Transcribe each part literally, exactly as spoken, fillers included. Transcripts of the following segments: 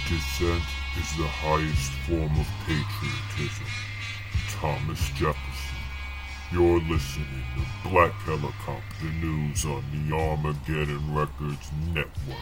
Dissent is the highest form of patriotism. Thomas Jefferson. You're listening to Black Helicopter News on the Armageddon Records Network.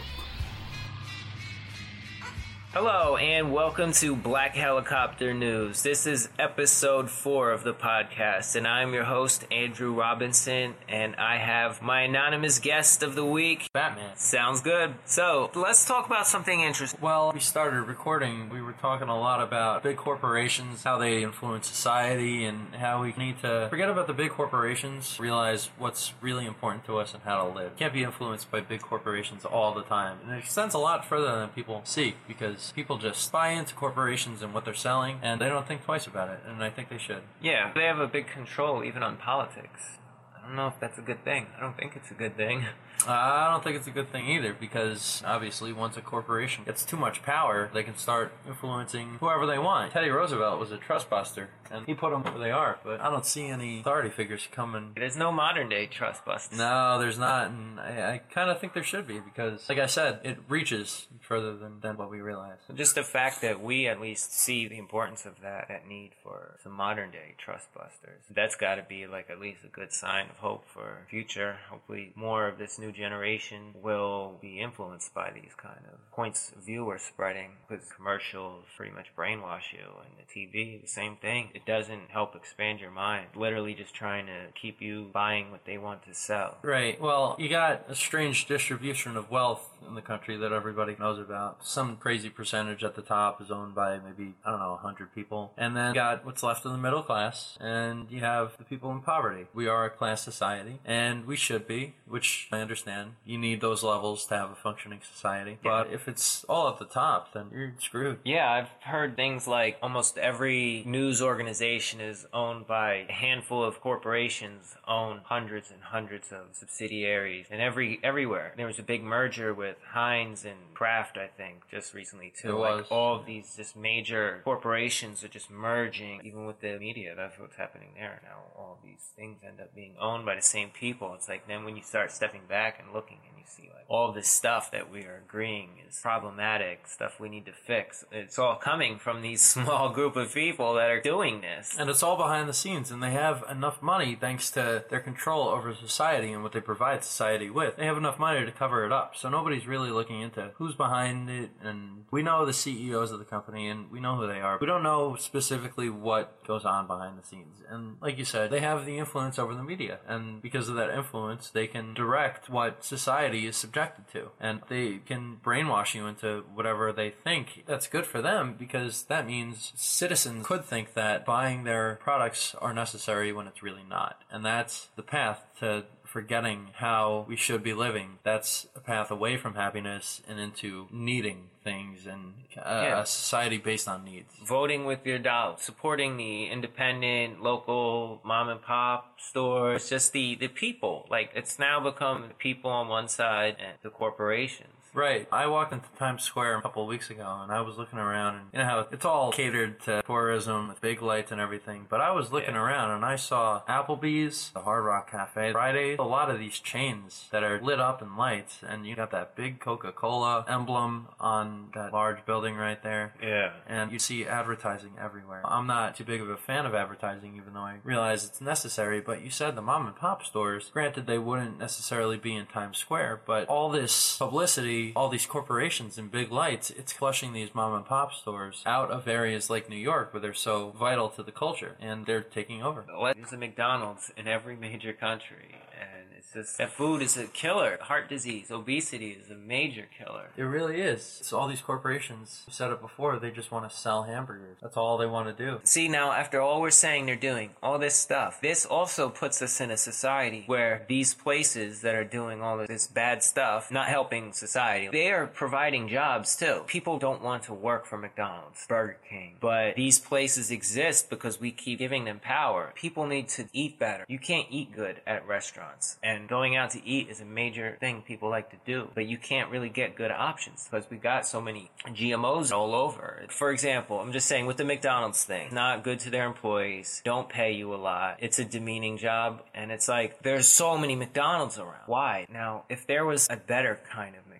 Hello and welcome to Black Helicopter News. This is episode four of the podcast, and I'm your host, Andrew Robinson, and I have my anonymous guest of the week, Batman. Sounds good. So, let's talk about something interesting. Well, we started recording, we were talking a lot about big corporations, how they influence society, and how we need to forget about the big corporations, realize what's really important to us and how to live. Can't be influenced by big corporations all the time. And it extends a lot further than people see, because people just buy into corporations and what they're selling, and they don't think twice about it, and I think they should. Yeah, they have a big control even on politics. I don't know if that's a good thing. I don't think it's a good thing. Uh, I don't think it's a good thing either, because obviously once a corporation gets too much power, they can start influencing whoever they want. Teddy Roosevelt was a trust buster, and he put them where they are, but I don't see any authority figures coming. There's no modern day trust busters. No, there's not, and I, I kind of think there should be, because, like I said, it reaches further than, than what we realize. Just the fact that we at least see the importance of that, that need for some modern day trust busters, that's got to be like at least a good sign of hope for future. Hopefully more of this new generation will be influenced by these kind of points of view we're spreading, because commercials pretty much brainwash you, and the T V, the same thing. It doesn't help expand your mind. Literally just trying to keep you buying what they want to sell. Right. Well, you got a strange distribution of wealth in the country that everybody knows about. Some crazy percentage at the top is owned by maybe, I don't know, one hundred people. And then you got what's left of the middle class, and you have the people in poverty. We are a class society, and we should be, which I understand. You need those levels to have a functioning society. Yeah. But if it's all at the top, then you're screwed. Yeah, I've heard things like almost every news organization is owned by a handful of corporations, own hundreds and hundreds of subsidiaries, and every everywhere. There was a big merger with Heinz and Kraft, I think, just recently too. There like was. all of these just major corporations are just merging, even with the media. That's what's happening there now. All of these things end up being owned by the same people. It's like then when you start stepping back and looking, and you see like all of this stuff that we are agreeing is problematic, stuff we need to fix. It's all coming from these small group of people that are doing this. And it's all behind the scenes, and they have enough money thanks to their control over society and what they provide society with. They have enough money to cover it up, so nobody's really looking into who's behind it, and we know the C E Os of the company, and we know who they are. We don't know specifically what goes on behind the scenes, and like you said, they have the influence over the media, and because of that influence, they can direct what society is subjected to, and they can brainwash you into whatever they think that's good for them, because that means citizens could think that buying their products are necessary when it's really not, and that's the path to forgetting how we should be living. That's a path away from happiness and into needing things, and uh, Yeah. a society based on needs. Voting with your dollar, supporting the independent, local, mom and pop stores, just the, the people. Like, it's now become the people on one side and the corporations. Right. I walked into Times Square a couple of weeks ago, and I was looking around, and you know how it's all catered to tourism with big lights and everything, but I was looking Yeah. around, and I saw Applebee's, the Hard Rock Cafe, Fridays, a lot of these chains that are lit up in lights, and you got that big Coca-Cola emblem on that large building right there. Yeah. And you see advertising everywhere. I'm not too big of a fan of advertising, even though I realize it's necessary, but you said the mom and pop stores, granted they wouldn't necessarily be in Times Square, but all this publicity, all these corporations and big lights, it's flushing these mom and pop stores out of areas like New York where they're so vital to the culture, and they're taking over. There's a McDonald's in every major country, and it's just, that food is a killer. Heart disease, obesity is a major killer. It really is. It's all these corporations, you said it before, they just want to sell hamburgers. That's all they want to do. See, now, after all we're saying they're doing, all this stuff, this also puts us in a society where these places that are doing all of this bad stuff, not helping society, they are providing jobs too. People don't want to work for McDonald's, Burger King, but these places exist because we keep giving them power. People need to eat better. You can't eat good at restaurants, and going out to eat is a major thing people like to do, but you can't really get good options because we got so many G M Os all over. For example, I'm just saying with the McDonald's thing, not good to their employees, don't pay you a lot, it's a demeaning job, and it's like there's so many McDonald's around. Why? Now, if there was a better kind of McDonald's,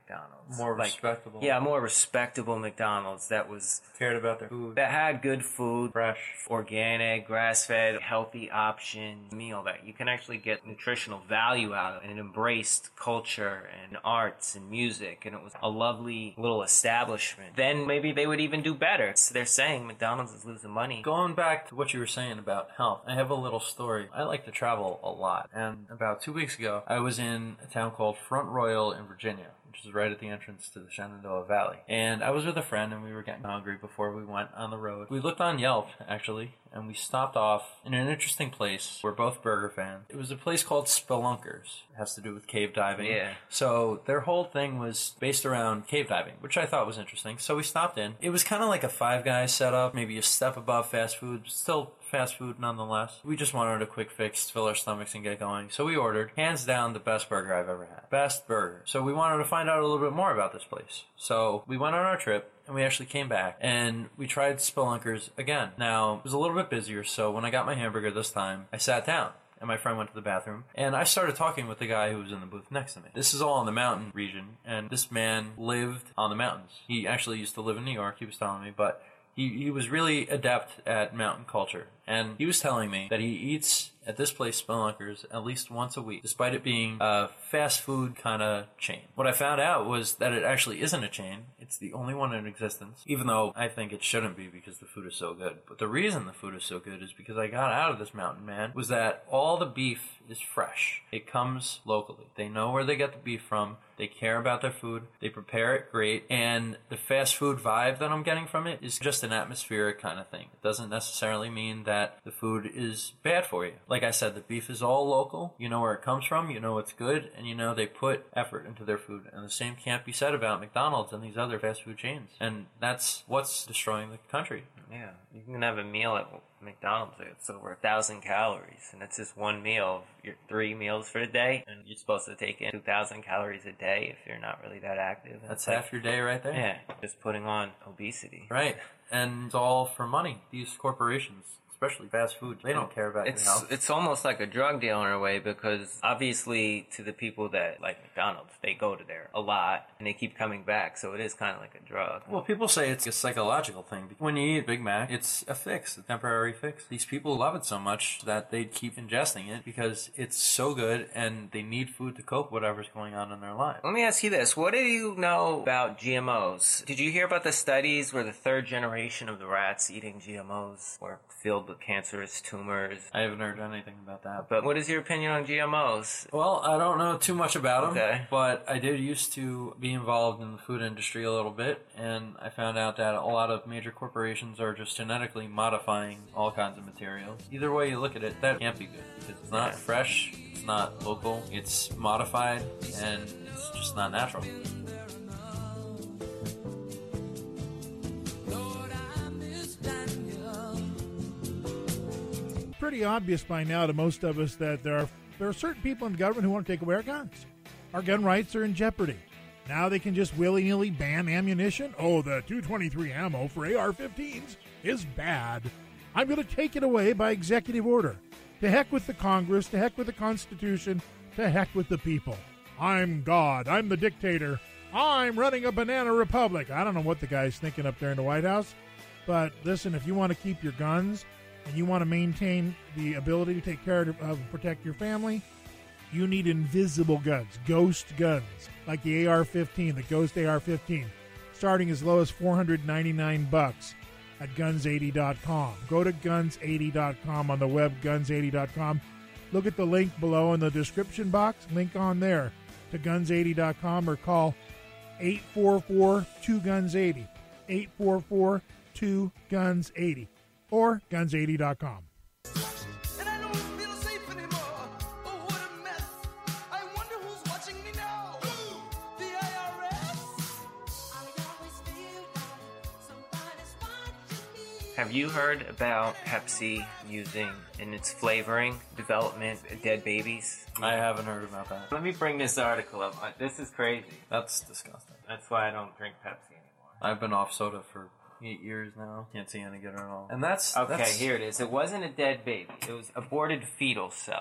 McDonald's. More like, respectable. Yeah, more respectable McDonald's that was Cared about their food. that had good food, Fresh. organic, grass-fed, healthy options, meal that you can actually get nutritional value out of, and it embraced culture and arts and music, and it was a lovely little establishment. Then maybe they would even do better. So they're saying McDonald's is losing money. Going back to what you were saying about health, I have a little story. I like to travel a lot, and about two weeks ago, I was in a town called Front Royal in Virginia, which is right at the entrance to the Shenandoah Valley. And I was with a friend, and we were getting hungry before we went on the road. We looked on Yelp, actually, and we stopped off in an interesting place. We're both burger fans. It was a place called Spelunkers. It has to do with cave diving. Yeah. So their whole thing was based around cave diving, which I thought was interesting. So we stopped in. It was kind of like a Five Guys setup, maybe a step above fast food, still fast food nonetheless. We just wanted a quick fix, fill our stomachs, and get going. So we ordered, hands down, the best burger I've ever had. Best burger. So we wanted to find out a little bit more about this place. So we went on our trip, and we actually came back, and we tried Spelunkers again. Now, it was a little bit busier, so when I got my hamburger this time, I sat down. And my friend went to the bathroom, and I started talking with the guy who was in the booth next to me. This is all in the mountain region, and this man lived on the mountains. He actually used to live in New York, he was telling me, but he, he was really adept at mountain culture. And he was telling me that he eats at this place, Spelunkers, at least once a week, despite it being a fast food kind of chain. What I found out was that it actually isn't a chain. It's the only one in existence, even though I think it shouldn't be because the food is so good. But the reason the food is so good is because I got out of this mountain, man, was that all the beef is fresh. It comes locally. They know where they get the beef from. They care about their food. They prepare it great. And the fast food vibe that I'm getting from it is just an atmospheric kind of thing. It doesn't necessarily mean that the food is bad for you. Like I said, the beef is all local. You know where it comes from. You know it's good. And you know they put effort into their food. And the same can't be said about McDonald's and these other fast food chains. And that's what's destroying the country. Yeah, you can have a meal at McDonald's. It's over a thousand calories, and it's just one meal. Your three meals for the day, and you're supposed to take in two thousand calories a day if you're not really that active. And That's like, half your day right there. Yeah, just putting on obesity. Right, and it's all for money. These corporations, especially fast food, they don't care about It's your health. it's almost like a drug deal in a way, because obviously to the people that like McDonald's, they go to there a lot and they keep coming back, so it is kind of like a drug. Well, people say it's a psychological thing. When you eat Big Mac, it's a fix, a temporary fix. These people love it so much that they keep ingesting it because it's so good and they need food to cope with whatever's going on in their lives. Let me ask you this. What do you know about G M Os? Did you hear about the studies where the third generation of the rats eating G M Os were filled with cancerous tumors? I haven't heard anything about that. But what is your opinion on G M Os? Well, I don't know too much about them, Okay. but I did used to be involved in the food industry a little bit, and I found out that a lot of major corporations are just genetically modifying all kinds of materials. Either way you look at it, that can't be good, because it's not Yeah. fresh, it's not local, it's modified, and it's just not natural. Pretty obvious by now to most of us that there are there are certain people in the government who want to take away our guns. Our gun rights are in jeopardy. Now they can just willy-nilly ban ammunition. Oh, the two twenty-three ammo for A R fifteens is bad. I'm going to take it away by executive order. To heck with the Congress, to heck with the Constitution, to heck with the people. I'm God. I'm the dictator. I'm running a banana republic. I don't know what the guy's thinking up there in the White House, but listen, if you want to keep your guns and you want to maintain the ability to take care of and protect your family, you need invisible guns, ghost guns, like the A R fifteen, the Ghost A R fifteen, starting as low as four hundred ninety-nine bucks at guns eighty dot com. Go to guns eighty dot com on the web, guns eighty dot com. Look at the link below in the description box, link on there to guns eighty dot com, or call eight four four two guns eighty, eight four four two guns eighty, or guns eighty dot com. And I don't feel safe anymore. Oh, what a mess. I wonder who's watching me now. The I R S? Have you heard about Pepsi using in its flavoring development dead babies? I haven't heard about that. Let me bring this article up. Uh, This is crazy. That's disgusting. That's why I don't drink Pepsi anymore. I've been off soda for eight years now. Can't see any good at all. And that's Okay, that's, here it is. It wasn't a dead baby. It was aborted fetal cells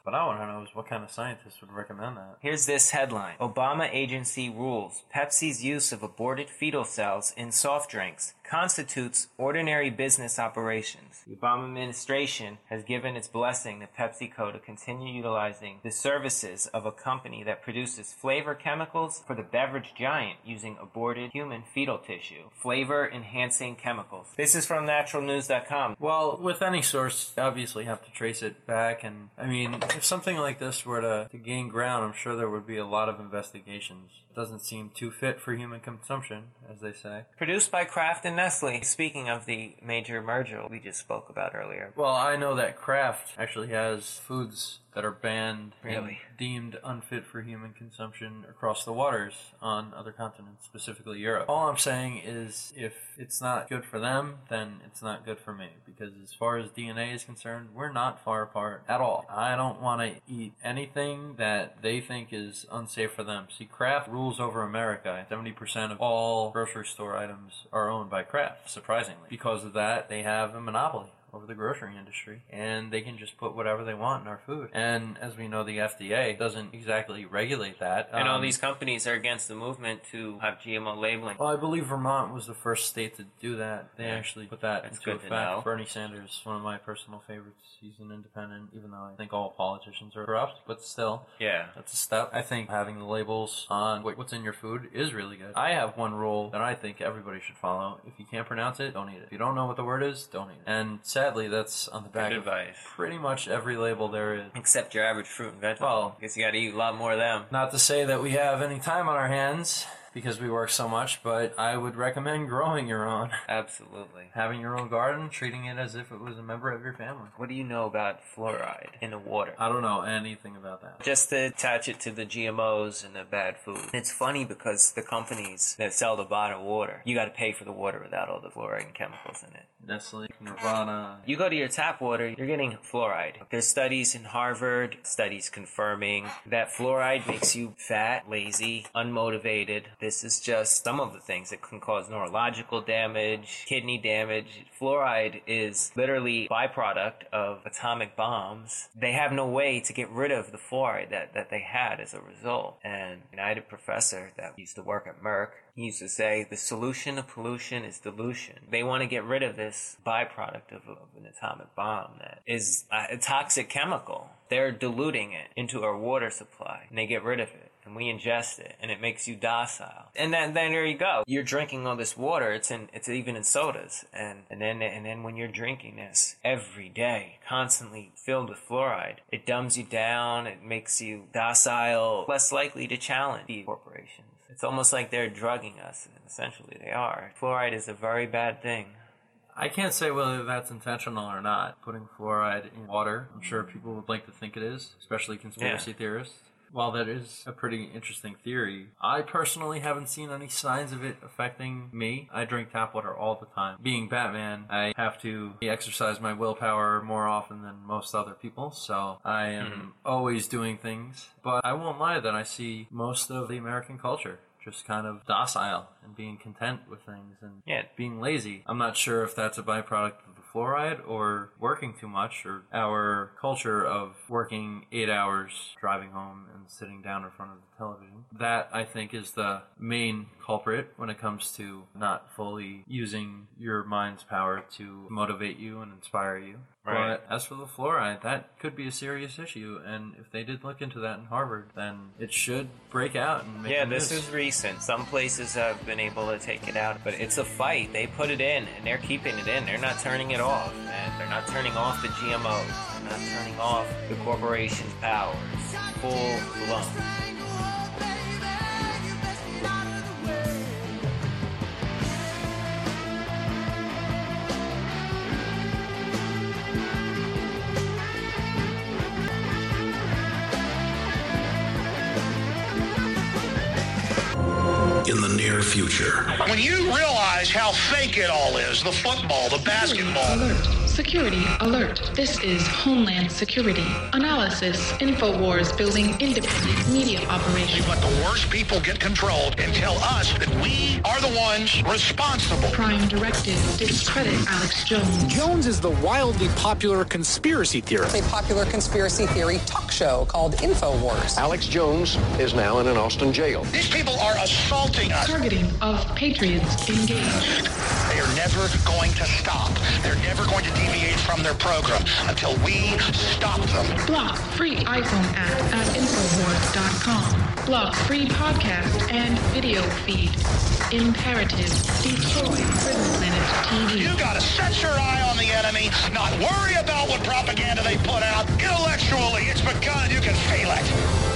What I want to know is what kind of scientist would recommend that. Here's this headline. Obama agency rules Pepsi's use of aborted fetal cells in soft drinks constitutes ordinary business operations. The Obama administration has given its blessing to PepsiCo to continue utilizing the services of a company that produces flavor chemicals for the beverage giant using aborted human fetal tissue. Flavor-enhancing chemicals. This is from natural news dot com. Well, with any source, you obviously have to trace it back, and I mean, if something like this were to, to gain ground, I'm sure there would be a lot of investigations. It doesn't seem too fit for human consumption, as they say. Produced by Kraft and Nestle. Speaking of the major merger we just spoke about earlier. Well, I know that Kraft actually has foods that are banned Really? and deemed unfit for human consumption across the waters on other continents, specifically Europe. All I'm saying is if it's not good for them, then it's not good for me. Because as far as D N A is concerned, we're not far apart at all. I don't want to eat anything that they think is unsafe for them. See, Kraft rules over America. seventy percent of all grocery store items are owned by Kraft, surprisingly. Because of that, they have a monopoly over the grocery industry, and they can just put whatever they want in our food. And as we know, the F D A doesn't exactly regulate that. And all Um, these companies are against the movement to have G M O labeling. Well, I believe Vermont was the first state to do that. They Yeah. actually put that That's into good to effect. know. Bernie Sanders, one of my personal favorites. He's an independent, even though I think all politicians are corrupt, but still. Yeah. That's a step. I think having the labels on what- what's in your food is really good. I have one rule that I think everybody should follow. If you can't pronounce it, don't eat it. If you don't know what the word is, don't eat it. And sadly, that's on the back Good of advice. pretty much every label there is. Except your average fruit and vegetable. Well- I guess you gotta eat a lot more of them. Not to say that we have any time on our hands because we work so much, but I would recommend growing your own. Absolutely. Having your own garden, treating it as if it was a member of your family. What do you know about fluoride in the water? I don't know anything about that. Just to attach it to the G M Os and the bad food. It's funny because the companies that sell the bottled water, you gotta pay for the water without all the fluoride and chemicals in it. Nestle, Nirvana. You go to your tap water, you're getting fluoride. There's studies in Harvard, studies confirming that fluoride makes you fat, lazy, unmotivated. This is just some of the things that can cause neurological damage, kidney damage. Fluoride is literally a byproduct of atomic bombs. They have no way to get rid of the fluoride that, that they had as a result. And I had a professor that used to work at Merck. He used to say, the solution to pollution is dilution. They want to get rid of this byproduct of, of an atomic bomb that is a, a toxic chemical. They're diluting it into our water supply, and they get rid of it, and we ingest it, and it makes you docile. And then, then there you go. You're drinking all this water. It's in, it's even in sodas, and and then and then when you're drinking this every day, constantly filled with fluoride, it dumbs you down. It makes you docile, less likely to challenge the corporations. It's almost like they're drugging us, and essentially they are. Fluoride is a very bad thing. I can't say whether that's intentional or not, putting fluoride in water. I'm sure people would like to think it is, especially conspiracy Yeah. theorists. While that is a pretty interesting theory, I personally haven't seen any signs of it affecting me. I drink tap water all the time. Being Batman, I have to exercise my willpower more often than most other people, so I am mm-hmm. always doing things. But I won't lie that I see most of the American culture just kind of docile and being content with things and yeah. being lazy. I'm not sure if that's a byproduct of the fluoride or working too much or our culture of working eight hours, driving home and sitting down in front of the television. That, I think, is the main culprit when it comes to not fully using your mind's power to motivate you and inspire you. Right. But as for the fluoride, that could be a serious issue, and if they did look into that in Harvard, then it should break out and make Yeah, the this news. is recent. Some places have been able to take it out, but it's a fight. They put it in, and they're keeping it in. They're not turning it off, and they're not turning off the G M Os. They're not turning off the corporation's powers. Full blown. In the near future. When you realize how fake it all is, the football, the basketball, Security alert. This is Homeland Security. Analysis. InfoWars building independent media operation. Let the worst people get controlled and tell us that we are the ones responsible. Prime Directive. Discredit Alex Jones. Jones is the wildly popular conspiracy theorist. A popular conspiracy theory talk show called InfoWars. Alex Jones is now in an Austin jail. These people are assaulting us. Targeting of patriots engaged. They are never going to stop. They're never going to deviate from their program until we stop them. Block free iPhone app at Infowars dot com. Block free podcast and video feed. Imperative. Destroy Prison Planet T V. You gotta set your eye on the enemy, not worry about what propaganda they put out. Intellectually, it's begun. You can feel it.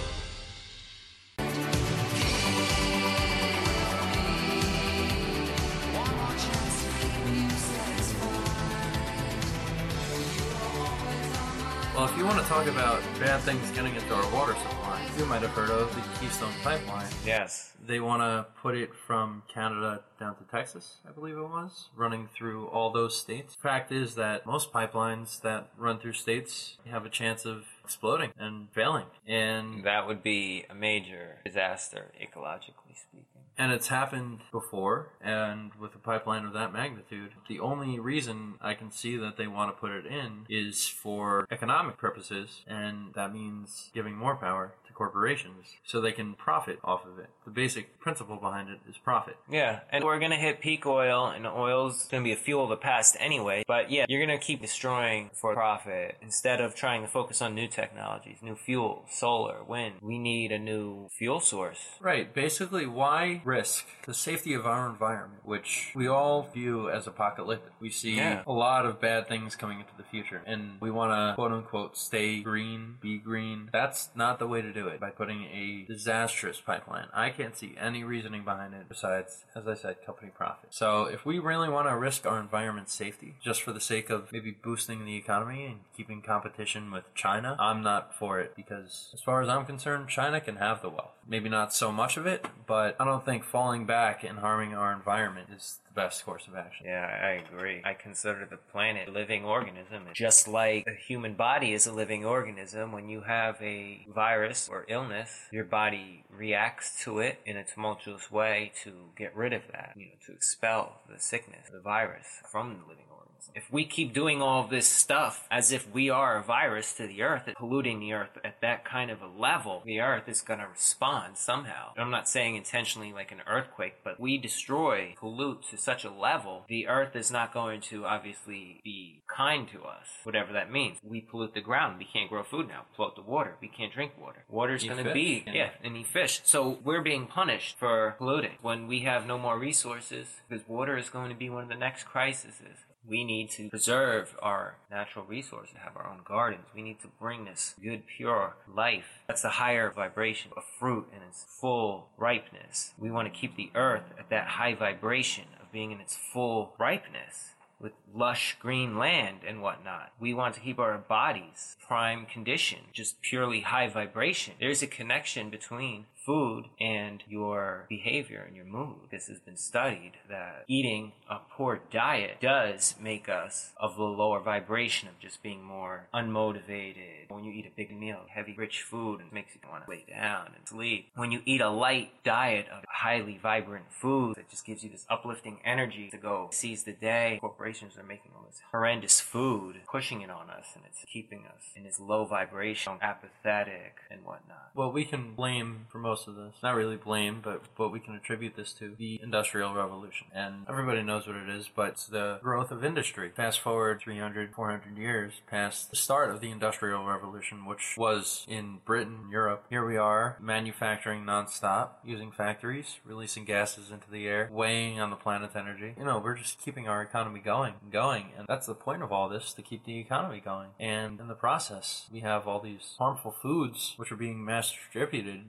Well, if you want to talk about bad things getting into our water supply, you might have heard of the Keystone Pipeline. Yes. They want to put it from Canada down to Texas, I believe it was, running through all those states. Fact is that most pipelines that run through states have a chance of exploding and failing. And that would be a major disaster, ecologically speaking. And it's happened before, and with a pipeline of that magnitude, the only reason I can see that they want to put it in is for economic purposes, and that means giving more power to corporations so they can profit off of it. The basic principle behind it is profit. Yeah, and we're going to hit peak oil, and oil's going to be a fuel of the past anyway. But yeah, you're going to keep destroying for profit instead of trying to focus on new technologies, new fuels, solar, wind. We need a new fuel source. Right. Basically, why risk the safety of our environment, which we all view as apocalyptic? We see Yeah. a lot of bad things coming into the future, and we want to, quote-unquote, stay green, be green. That's not the way to do it, by putting a disastrous pipeline. I can't see any reasoning behind it besides, as I said, company profit. So if we really want to risk our environment's safety just for the sake of maybe boosting the economy and keeping competition with China, I'm not for it, because as far as I'm concerned, China can have the wealth. Maybe not so much of it, but I don't think falling back and harming our environment is the best course of action. Yeah, I agree. I consider the planet a living organism. Just like the human body is a living organism, when you have a virus or illness, your body reacts to it in a tumultuous way to get rid of that, you know, to expel the sickness, the virus from the living organism. If we keep doing all this stuff as if we are a virus to the earth, polluting the earth at that kind of a level, the earth is going to respond somehow. I'm not saying intentionally like an earthquake, but we destroy, pollute to such a level, the earth is not going to obviously be kind to us, whatever that means. We pollute the ground. We can't grow food now. Float the water. We can't drink water. Water's Eat going to fish. be, Yeah. yeah, and eat fish. So we're being punished for polluting. When we have no more resources, because water is going to be one of the next crises. We need to preserve our natural resources, have our own gardens. We need to bring this good, pure life. That's the higher vibration of fruit in its full ripeness. We want to keep the earth at that high vibration of being in its full ripeness, with lush green land and whatnot. We want to keep our bodies prime condition, just purely high vibration. There's a connection between food and your behavior and your mood. This has been studied that eating a poor diet does make us of the lower vibration of just being more unmotivated. When you eat a big meal, heavy, rich food, it makes you want to lay down and sleep. When you eat a light diet of highly vibrant food that just gives you this uplifting energy to go seize the day, corporations are making all this horrendous food, pushing it on us, and it's keeping us in this low vibration, apathetic and whatnot. Well, we can blame for most of this. Not really blame, but what we can attribute this to, the Industrial Revolution. And everybody knows what it is, but it's the growth of industry. Fast forward three hundred, four hundred years past the start of the Industrial Revolution, which was in Britain, Europe. Here we are, manufacturing nonstop, using factories, releasing gases into the air, weighing on the planet's energy. You know, we're just keeping our economy going and going. And that's the point of all this, to keep the economy going. And in the process, we have all these harmful foods which are being mass distributed, like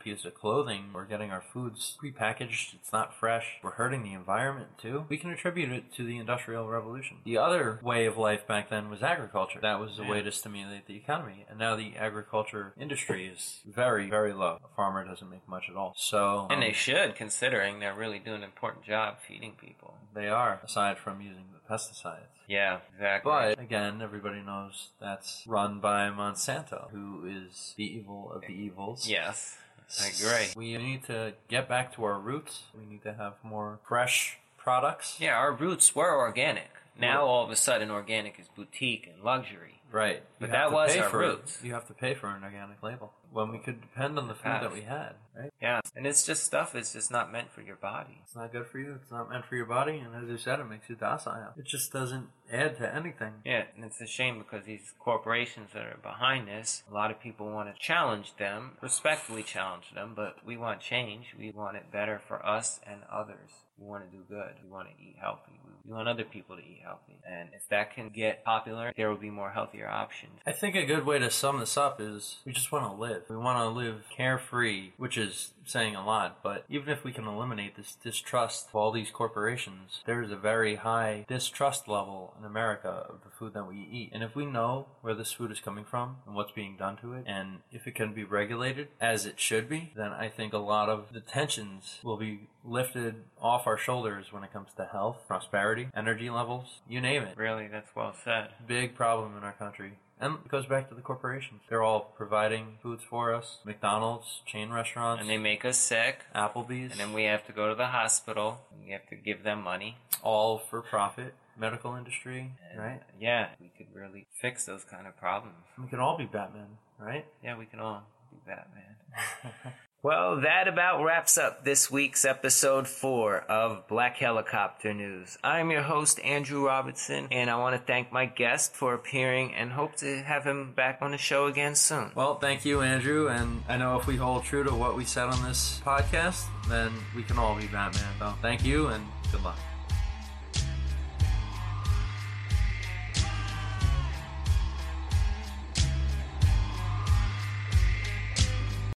piece of clothing. We're getting our foods prepackaged. It's not fresh. We're hurting the environment too. We can attribute it to the Industrial Revolution. The other way of life back then was agriculture. That was a Yeah. way to stimulate the economy. And now the agriculture industry is very, very low. A farmer doesn't make much at all. So, And um, they should, considering they're really doing an important job feeding people. they are, aside from using the pesticides. Yeah, exactly. But, again, everybody knows that's run by Monsanto, who is the evil of the evils. Yes, I agree. We need to get back to our roots. We need to have more fresh products. Yeah, our roots were organic. Now all of a sudden organic is boutique and luxury. Right. But You that have to was pay our for it. roots. You have to pay for an organic label when we could depend on the food that we had, right? Yeah, and it's just stuff that's just not meant for your body. It's not good for you. It's not meant for your body. And as you said, it makes you docile. It just doesn't add to anything. Yeah, and it's a shame because these corporations that are behind this, a lot of people want to challenge them, respectfully challenge them, but we want change. We want it better for us and others. We want to do good. We want to eat healthy. We want other people to eat healthy. And if that can get popular, there will be more healthier options. I think a good way to sum this up is we just want to live. We want to live carefree, which is saying a lot, but even if we can eliminate this distrust of all these corporations, there is a very high distrust level in America of the food that we eat. And if we know where this food is coming from and what's being done to it, and if it can be regulated as it should be, then I think a lot of the tensions will be lifted off our shoulders when it comes to health, prosperity, energy levels, you name it. Really, that's well said. Big problem in our country. And it goes back to the corporations. They're all providing foods for us. McDonald's, chain restaurants. And they make us sick. Applebee's. And then we have to go to the hospital. And we have to give them money. All for profit. Medical industry, and, right? Yeah, we could really fix those kind of problems. We could all be Batman, right? Yeah, we can all be Batman. Well, that about wraps up this week's episode four of Black Helicopter News. I'm your host, Andrew Robertson, and I want to thank my guest for appearing and hope to have him back on the show again soon. Well, thank you, Andrew, and I know if we hold true to what we said on this podcast, then we can all be Batman. So thank you, and good luck.